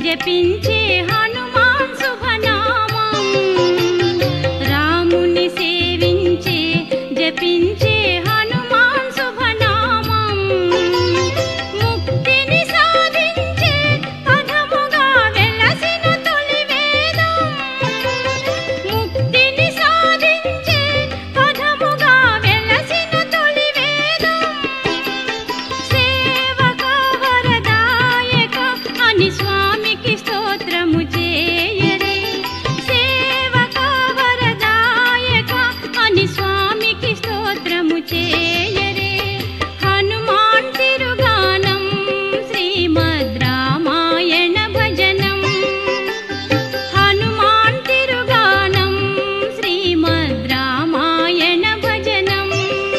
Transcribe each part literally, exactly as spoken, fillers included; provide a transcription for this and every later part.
జపించే హనుమాన్ శుభనామం రాముని సేవించే జపించే హనుమాన్ శుభనామం ముక్తిని సాధించే పదముగా వెలసిన తొలి వేదం ముక్తిని సాధించే పదముగా వెలసిన తొలి వేదం సేవక వరదాయక అని స్వామికి స్తోత్రము చేయరే సేవక వరదాయక అని స్వామికి స్తోత్రము చేయరే హనుమాన్ తిరుగానం శ్రీమద్ రామాయణ భజనం హనుమాన్ తిరుగానం శ్రీమద్ రామాయణ భజనం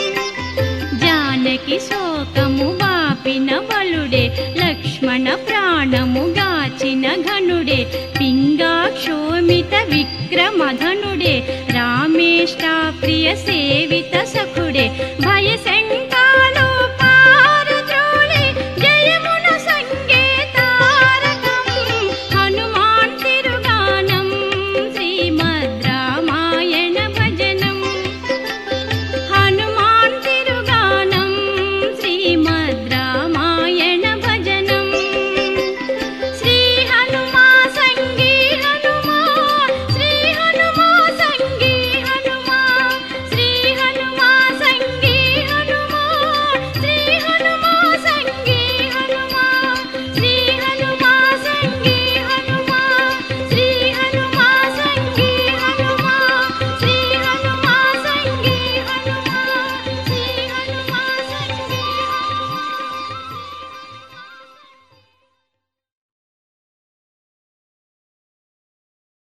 జానకి శోకము బాపిన బలుడే లక్ష్మణ ప్రాణము గాచిన ఘనుడే పింగాక్షోమిత విక్రమధనుడే రామేష్టా ప్రియ సేవిత సఖుడే భయ